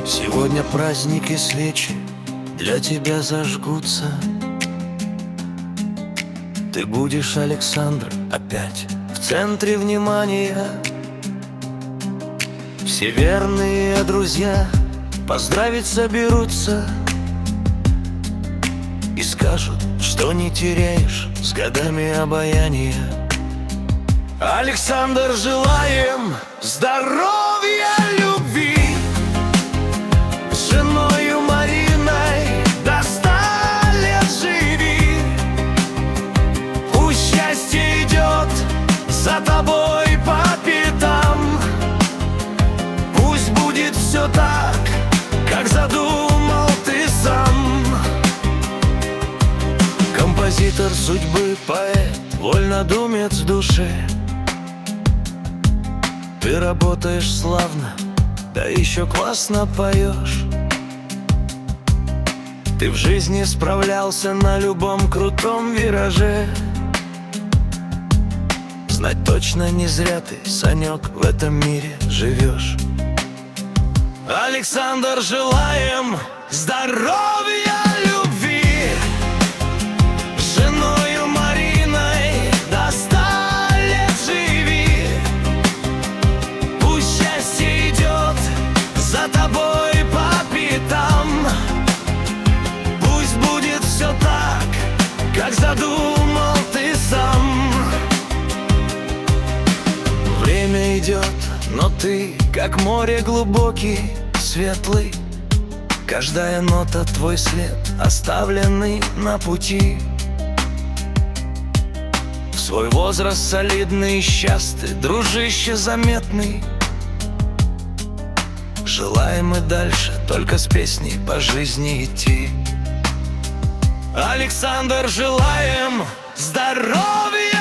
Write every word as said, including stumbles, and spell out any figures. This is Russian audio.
Сегодня праздник и свечи для тебя зажгутся. Ты будешь, Александр, опять в центре внимания. Все верные друзья поздравить соберутся и скажут, что не теряешь с годами обаяния. Александр, желаем здоровья, любви, с женою Мариной до ста лет живи. Пусть счастье идет за тобой по пятам. Пусть будет все так, как задумал ты сам. Композитор судьбы, поэт, вольнодумец в душе. Ты работаешь славно, да еще классно поешь. Ты в жизни справлялся на любом крутом вираже. Знать точно не зря ты, Санек, в этом мире живешь. Александр, желаем здоровья, любви, с женою Мариной до ста лет живи. Пусть счастье идет за тобой по пятам. Пусть будет все так, как задумал ты сам. Время идет, но ты, как море глубокий, светлый. Каждая нота твой след, оставленный на пути. В свой возраст солидный и счастный, дружище заметный. Желаем и дальше только с песней по жизни идти. Александр, желаем здоровья,